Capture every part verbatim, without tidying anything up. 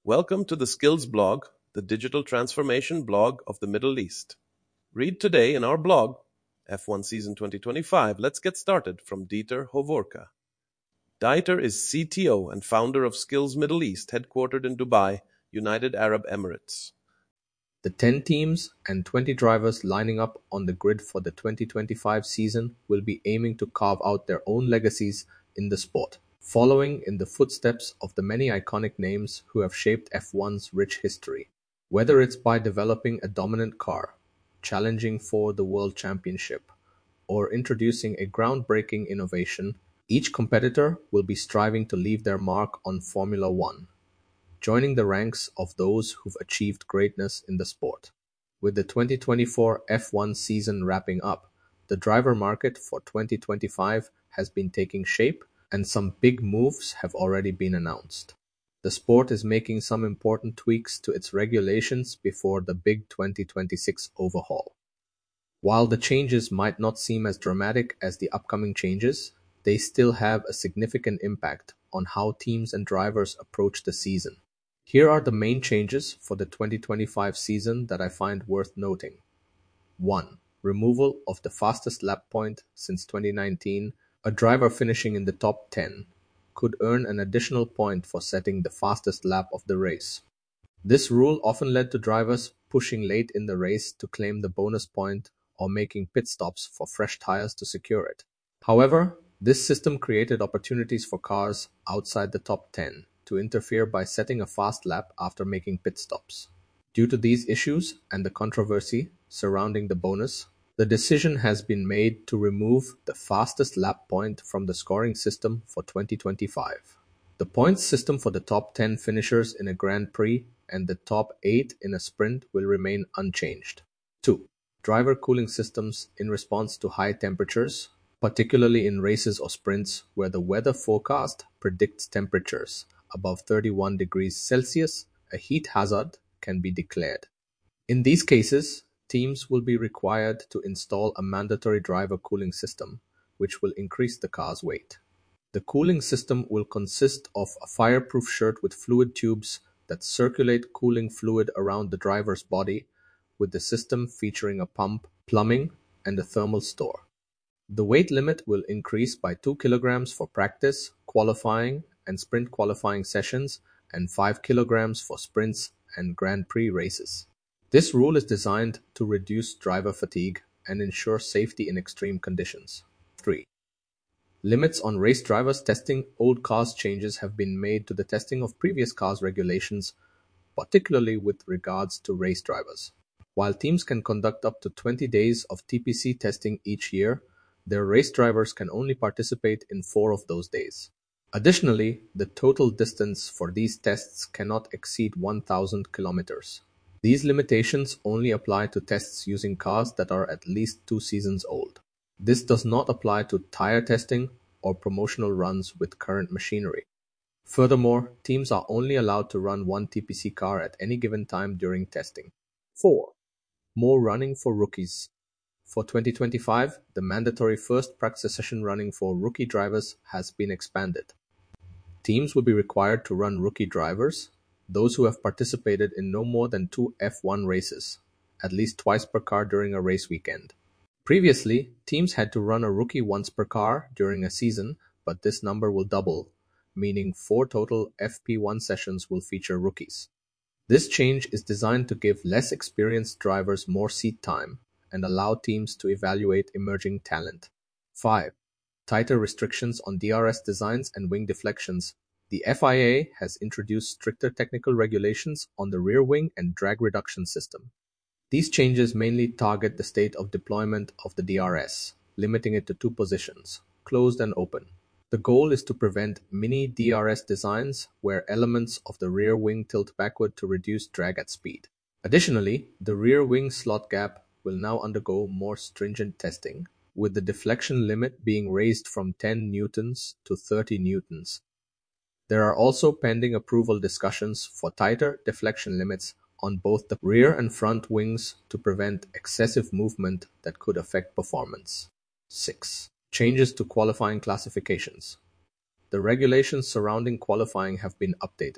Welcome to the Skills Blog, the digital transformation blog of the Middle East. Read today in our blog, F one Season twenty twenty-five. Let's get started from Dieter Hovorka. Dieter is C T O and founder of Skills Middle East, headquartered in Dubai, United Arab Emirates. The ten teams and twenty drivers lining up on the grid for the twenty twenty-five season will be aiming to carve out their own legacies in the sport, following in the footsteps of the many iconic names who have shaped F one's rich history. Whether it's by developing a dominant car, challenging for the World Championship, or introducing a groundbreaking innovation, each competitor will be striving to leave their mark on Formula One, joining the ranks of those who've achieved greatness in the sport. With the twenty twenty-four F one season wrapping up, the driver market for twenty twenty-five has been taking shape and some big moves have already been announced. The sport is making some important tweaks to its regulations before the big twenty twenty-six overhaul. While the changes might not seem as dramatic as the upcoming changes, they still have a significant impact on how teams and drivers approach the season. Here are the main changes for the twenty twenty-five season that I find worth noting. one. Removal of the fastest lap point since twenty nineteen. A driver finishing in the top ten could earn an additional point for setting the fastest lap of the race. This rule often led to drivers pushing late in the race to claim the bonus point or making pit stops for fresh tires to secure it. However, this system created opportunities for cars outside the top ten to interfere by setting a fast lap after making pit stops. Due to these issues and the controversy surrounding the bonus, the decision has been made to remove the fastest lap point from the scoring system for twenty twenty-five. The points system for the top ten finishers in a Grand Prix and the top eight in a sprint will remain unchanged. two. Driver cooling systems in response to high temperatures, particularly in races or sprints where the weather forecast predicts temperatures above thirty-one degrees Celsius, a heat hazard can be declared. In these cases, teams will be required to install a mandatory driver cooling system, which will increase the car's weight. The cooling system will consist of a fireproof shirt with fluid tubes that circulate cooling fluid around the driver's body, with the system featuring a pump, plumbing, and a thermal store. The weight limit will increase by two kilograms for practice, qualifying, and sprint qualifying sessions, and five kilograms for sprints and Grand Prix races. This rule is designed to reduce driver fatigue and ensure safety in extreme conditions. three. Limits on race drivers testing old cars. Changes have been made to the testing of previous cars regulations, particularly with regards to race drivers. While teams can conduct up to twenty days of T P C testing each year, their race drivers can only participate in four of those days. Additionally, the total distance for these tests cannot exceed one thousand kilometers. These limitations only apply to tests using cars that are at least two seasons old. This does not apply to tire testing or promotional runs with current machinery. Furthermore, teams are only allowed to run one T P C car at any given time during testing. four. More running for rookies. For twenty twenty-five, the mandatory first practice session running for rookie drivers has been expanded. Teams will be required to run rookie drivers, those who have participated in no more than two F one races, at least twice per car during a race weekend. Previously, teams had to run a rookie once per car during a season, but this number will double, meaning four total F P one sessions will feature rookies. This change is designed to give less experienced drivers more seat time and allow teams to evaluate emerging talent. five. Tighter restrictions on D R S designs and wing deflections. The F I A has introduced stricter technical regulations on the rear wing and drag reduction system. These changes mainly target the state of deployment of the D R S, limiting it to two positions, closed and open. The goal is to prevent mini D R S designs where elements of the rear wing tilt backward to reduce drag at speed. Additionally, the rear wing slot gap will now undergo more stringent testing, with the deflection limit being raised from ten newtons to thirty newtons. There are also pending approval discussions for tighter deflection limits on both the rear and front wings to prevent excessive movement that could affect performance. six. Changes to qualifying classifications. The regulations surrounding qualifying have been updated,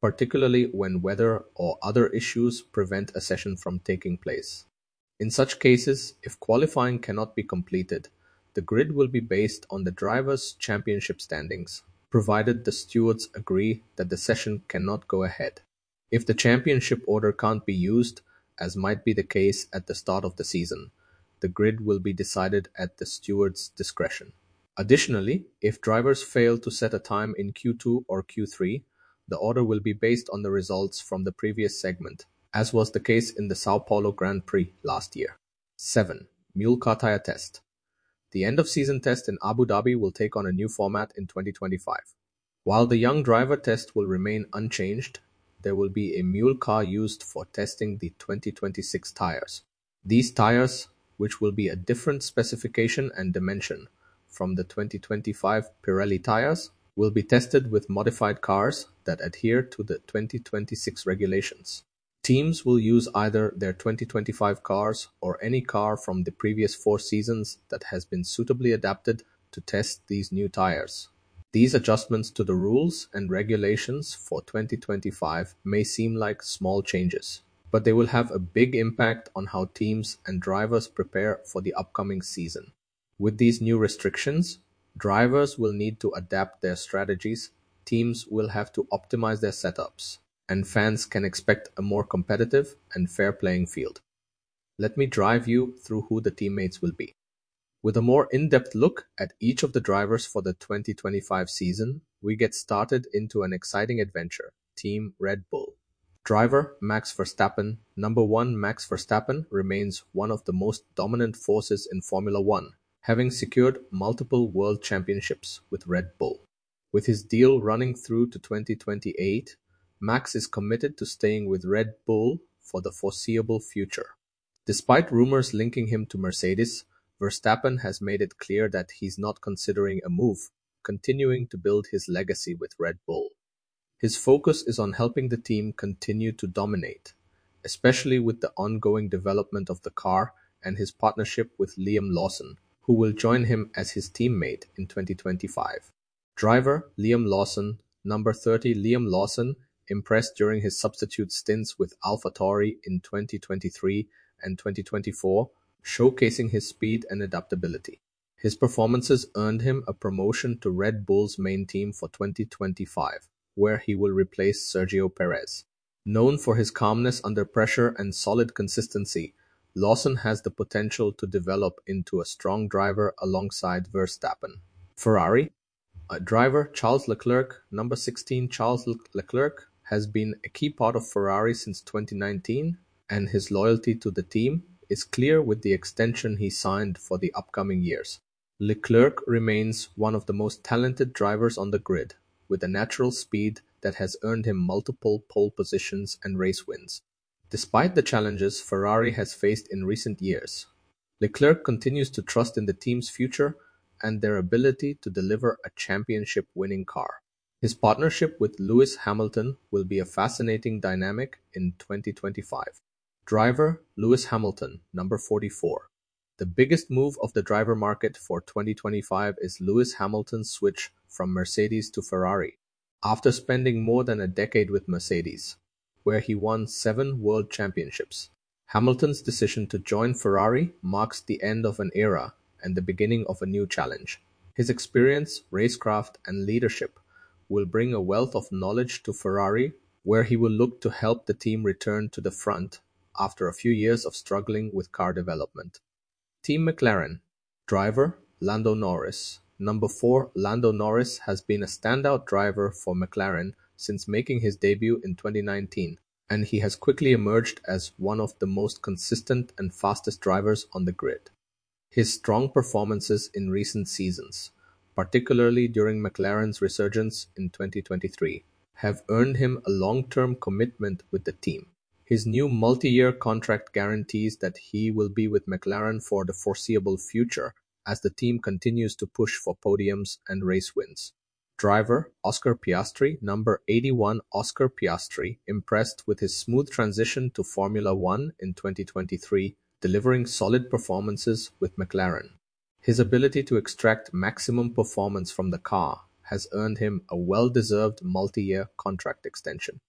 particularly when weather or other issues prevent a session from taking place. In such cases, if qualifying cannot be completed, the grid will be based on the drivers' championship standings, provided the stewards agree that the session cannot go ahead. If the championship order can't be used, as might be the case at the start of the season, the grid will be decided at the steward's discretion. Additionally, if drivers fail to set a time in Q two or Q three, the order will be based on the results from the previous segment, as was the case in the Sao Paulo Grand Prix last year. seven. Mule Car Tire Test. The end-of-season test in Abu Dhabi will take on a new format in twenty twenty-five. While the young driver test will remain unchanged, there will be a mule car used for testing the twenty twenty-six tires. These tires, which will be a different specification and dimension from the twenty twenty-five Pirelli tires, will be tested with modified cars that adhere to the twenty twenty-six regulations. Teams will use either their twenty twenty-five cars or any car from the previous four seasons that has been suitably adapted to test these new tires. These adjustments to the rules and regulations for twenty twenty-five may seem like small changes, but they will have a big impact on how teams and drivers prepare for the upcoming season. With these new restrictions, drivers will need to adapt their strategies, teams will have to optimize their setups, and fans can expect a more competitive and fair playing field. Let me drive you through who the teammates will be. With a more in-depth look at each of the drivers for the twenty twenty-five season, we get started into an exciting adventure, Team Red Bull. Driver Max Verstappen. Number one Max Verstappen remains one of the most dominant forces in Formula One, having secured multiple world championships with Red Bull. With his deal running through to twenty twenty-eight, Max is committed to staying with Red Bull for the foreseeable future. Despite rumors linking him to Mercedes, Verstappen has made it clear that he's not considering a move, continuing to build his legacy with Red Bull. His focus is on helping the team continue to dominate, especially with the ongoing development of the car and his partnership with Liam Lawson, who will join him as his teammate in twenty twenty-five. Driver Liam Lawson. Number thirty Liam Lawson impressed during his substitute stints with AlphaTauri in twenty twenty-three and twenty twenty-four, showcasing his speed and adaptability. His performances earned him a promotion to Red Bull's main team for twenty twenty-five, where he will replace Sergio Perez. Known for his calmness under pressure and solid consistency, Lawson has the potential to develop into a strong driver alongside Verstappen. Ferrari. A driver Charles Leclerc. Number sixteen Charles Leclerc has been a key part of Ferrari since twenty nineteen, and his loyalty to the team is clear with the extension he signed for the upcoming years. Leclerc remains one of the most talented drivers on the grid, with a natural speed that has earned him multiple pole positions and race wins. Despite the challenges Ferrari has faced in recent years, Leclerc continues to trust in the team's future and their ability to deliver a championship-winning car. His partnership with Lewis Hamilton will be a fascinating dynamic in twenty twenty-five. Driver Lewis Hamilton. Number forty-four. The biggest move of the driver market for twenty twenty-five is Lewis Hamilton's switch from Mercedes to Ferrari. After spending more than a decade with Mercedes, where he won seven world championships, Hamilton's decision to join Ferrari marks the end of an era and the beginning of a new challenge. His experience, racecraft, and leadership will bring a wealth of knowledge to Ferrari, where he will look to help the team return to the front after a few years of struggling with car development. Team McLaren. Driver Lando Norris. Number four Lando Norris has been a standout driver for McLaren since making his debut in twenty nineteen, and he has quickly emerged as one of the most consistent and fastest drivers on the grid. His strong performances in recent seasons, particularly during McLaren's resurgence in twenty twenty-three, have earned him a long-term commitment with the team. His new multi-year contract guarantees that he will be with McLaren for the foreseeable future as the team continues to push for podiums and race wins. Driver Oscar Piastri. Number eighty-one Oscar Piastri impressed with his smooth transition to Formula One in twenty twenty-three, delivering solid performances with McLaren. His ability to extract maximum performance from the car has earned him a well-deserved multi-year contract extension.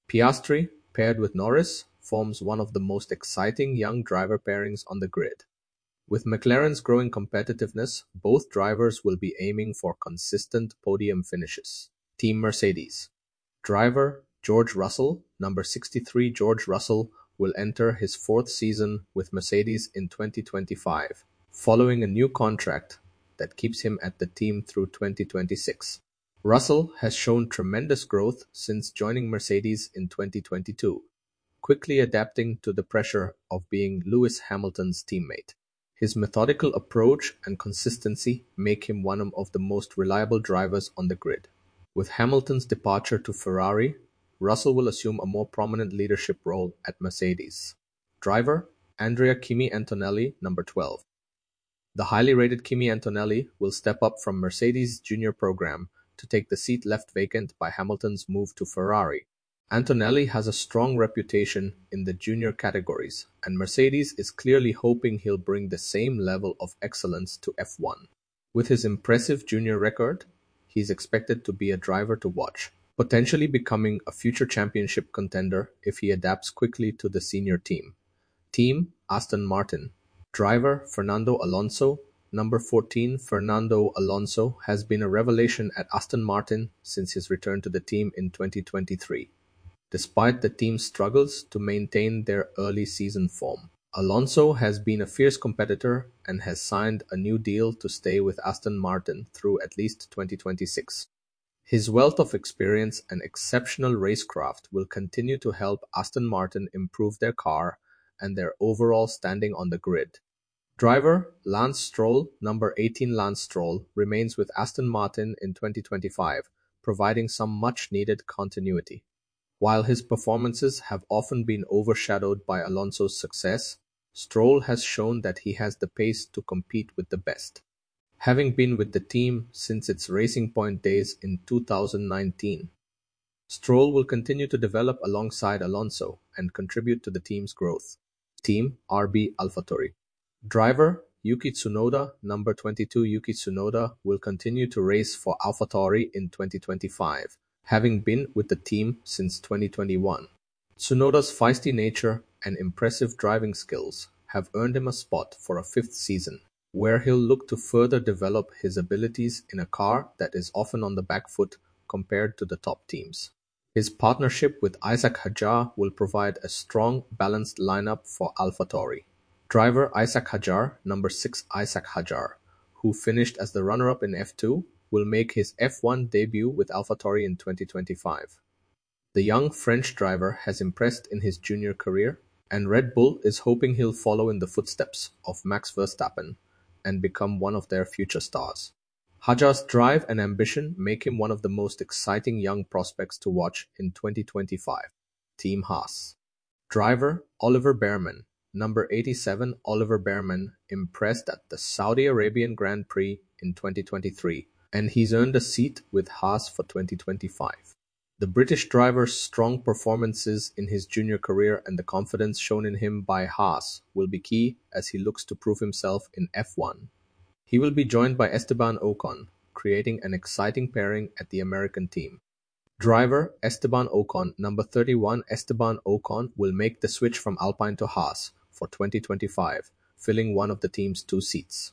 Piastri, paired with Norris, forms one of the most exciting young driver pairings on the grid. With McLaren's growing competitiveness, both drivers will be aiming for consistent podium finishes. Team Mercedes. Driver George Russell, number sixty-three George Russell, will enter his fourth season with Mercedes in twenty twenty-five, following a new contract that keeps him at the team through twenty twenty-six. Russell has shown tremendous growth since joining Mercedes in twenty twenty-two, quickly adapting to the pressure of being Lewis Hamilton's teammate. His methodical approach and consistency make him one of the most reliable drivers on the grid. With Hamilton's departure to Ferrari, Russell will assume a more prominent leadership role at Mercedes. Driver Andrea Kimi Antonelli, number twelve. The highly rated Kimi Antonelli will step up from Mercedes' junior program to take the seat left vacant by Hamilton's move to Ferrari. Antonelli has a strong reputation in the junior categories, and Mercedes is clearly hoping he'll bring the same level of excellence to F one. With his impressive junior record, he's expected to be a driver to watch, potentially becoming a future championship contender if he adapts quickly to the senior team. Team Aston Martin. Driver Fernando Alonso, number fourteen. Fernando Alonso has been a revelation at Aston Martin since his return to the team in twenty twenty-three. Despite the team's struggles to maintain their early season form, Alonso has been a fierce competitor and has signed a new deal to stay with Aston Martin through at least twenty twenty-six. His wealth of experience and exceptional racecraft will continue to help Aston Martin improve their car and their overall standing on the grid. Driver Lance Stroll, number eighteen. Lance Stroll remains with Aston Martin in twenty twenty-five, providing some much-needed continuity. While his performances have often been overshadowed by Alonso's success, Stroll has shown that he has the pace to compete with the best. Having been with the team since its Racing Point days in two thousand nineteen, Stroll will continue to develop alongside Alonso and contribute to the team's growth. Team R B AlphaTauri. Driver Yuki Tsunoda, number twenty-two. Yuki Tsunoda will continue to race for AlphaTauri in twenty twenty-five, having been with the team since twenty twenty-one. Tsunoda's feisty nature and impressive driving skills have earned him a spot for a fifth season, where he'll look to further develop his abilities in a car that is often on the back foot compared to the top teams. His partnership with Isaac Hadjar will provide a strong, balanced lineup for AlphaTauri. Driver Isaac Hadjar, number six. Isaac Hadjar, who finished as the runner-up in F two, will make his F one debut with AlphaTauri in twenty twenty-five. The young French driver has impressed in his junior career, and Red Bull is hoping he'll follow in the footsteps of Max Verstappen and become one of their future stars. Hadjar's drive and ambition make him one of the most exciting young prospects to watch in twenty twenty-five. Team Haas. Driver Oliver Bearman, number eighty-seven. Oliver Bearman impressed at the Saudi Arabian Grand Prix in twenty twenty-three, and he's earned a seat with Haas for twenty twenty-five. The British driver's strong performances in his junior career and the confidence shown in him by Haas will be key as he looks to prove himself in F one. He will be joined by Esteban Ocon, creating an exciting pairing at the American team. Driver Esteban Ocon, number thirty-one. Esteban Ocon will make the switch from Alpine to Haas for twenty twenty-five, filling one of the team's two seats.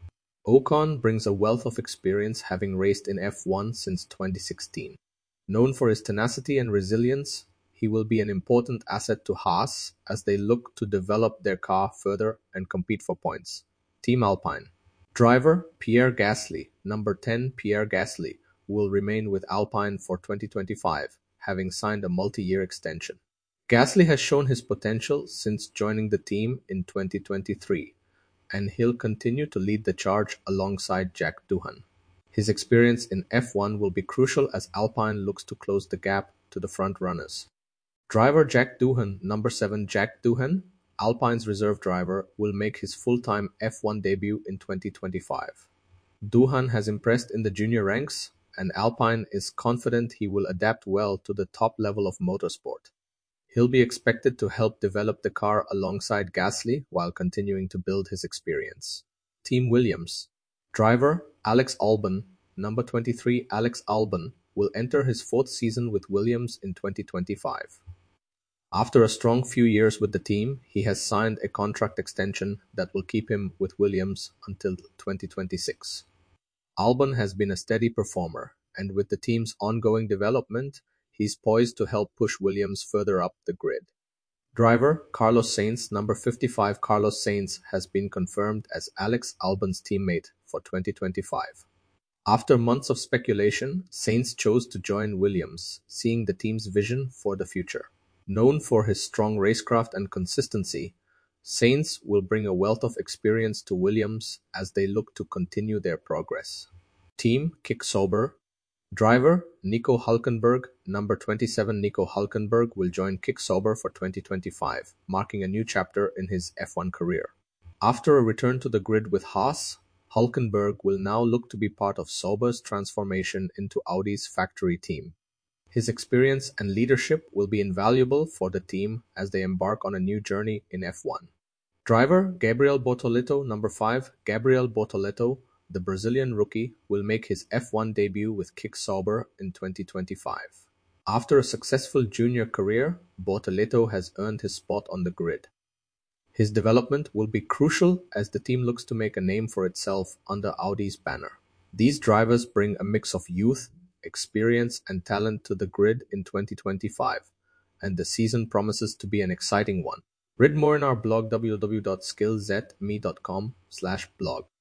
Ocon brings a wealth of experience, having raced in F one since twenty sixteen. Known for his tenacity and resilience, he will be an important asset to Haas as they look to develop their car further and compete for points. Team Alpine. Driver Pierre Gasly, number ten. Pierre Gasly will remain with Alpine for twenty twenty-five, having signed a multi-year extension. Gasly has shown his potential since joining the team in twenty twenty-three, and he'll continue to lead the charge alongside Jack Doohan. His experience in F one will be crucial as Alpine looks to close the gap to the front runners. Driver Jack Doohan, number seven. Jack Doohan, Alpine's reserve driver, will make his full-time F one debut in twenty twenty-five. Doohan has impressed in the junior ranks, and Alpine is confident he will adapt well to the top level of motorsport. He'll be expected to help develop the car alongside Gasly while continuing to build his experience. Team Williams. Driver Alex Albon, number twenty-three. Alex Albon will enter his fourth season with Williams in twenty twenty-five. After a strong few years with the team, he has signed a contract extension that will keep him with Williams until twenty twenty-six. Albon has been a steady performer, and with the team's ongoing development, he's poised to help push Williams further up the grid. Driver Carlos Sainz, number fifty-five Carlos Sainz, has been confirmed as Alex Albon's teammate for twenty twenty-five. After months of speculation, Sainz chose to join Williams, seeing the team's vision for the future. Known for his strong racecraft and consistency, Sainz will bring a wealth of experience to Williams as they look to continue their progress. Team Kick Sauber. Driver Nico Hülkenberg, number twenty-seven Nico Hülkenberg will join Kick Sauber for twenty twenty-five, marking a new chapter in his F one career. After a return to the grid with Haas, Hülkenberg will now look to be part of Sauber's transformation into Audi's factory team. His experience and leadership will be invaluable for the team as they embark on a new journey in F one. Driver Gabriel Bortoleto, number five Gabriel Bortoleto, the Brazilian rookie, will make his F one debut with Kick Sauber in twenty twenty-five. After a successful junior career, Bortoleto has earned his spot on the grid. His development will be crucial as the team looks to make a name for itself under Audi's banner. These drivers bring a mix of youth, experience and talent to the grid in twenty twenty-five, and the season promises to be an exciting one. Read more in our blog w w w dot skillzme dot com slash blog.